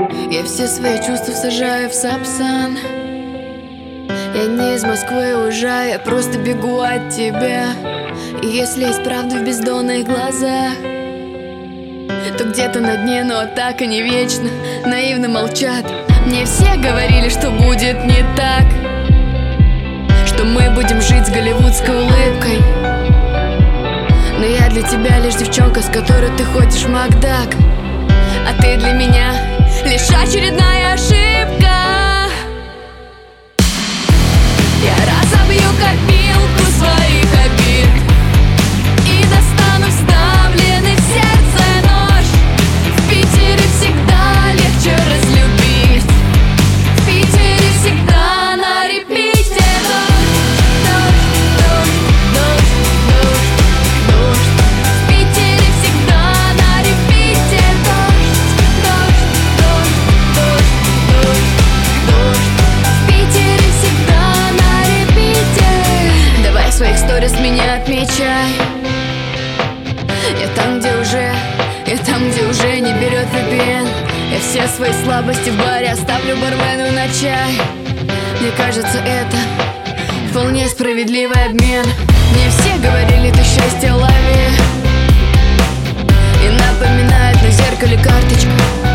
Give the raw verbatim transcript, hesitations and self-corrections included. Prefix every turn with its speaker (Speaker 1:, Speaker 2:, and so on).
Speaker 1: Я все свои чувства сажаю в сапсан. Я не из Москвы уезжаю, я просто бегу от тебя. И если есть правда в бездонных глазах, то где-то на дне, но так и не вечно. Наивно молчат. Мне все говорили, что будет не так, что мы будем жить с голливудской улыбкой. Но я для тебя лишь девчонка, с которой ты ходишь в Макдак. А ты для меня лишь очередная ошибка. Я разобью копилку своих обид и достану вставленный в сердце нож. В Питере всегда легче разлюбить. В Питере всегда на репите дождь, дождь, дождь, дождь, дождь, дождь. В Питере всегда на репите дождь, дождь, дождь, дождь, дождь, дождь. В Питере всегда на репите. Давай в своих сторис меня отмечай. Я там, где уже, я там, где уже не берет ви пи эн. Я все свои слабости в баре оставлю бармену на чай. Мне кажется, это вполне справедливый обмен. Мне все говорили, ты счастье лови, и напоминает на зеркале карточка.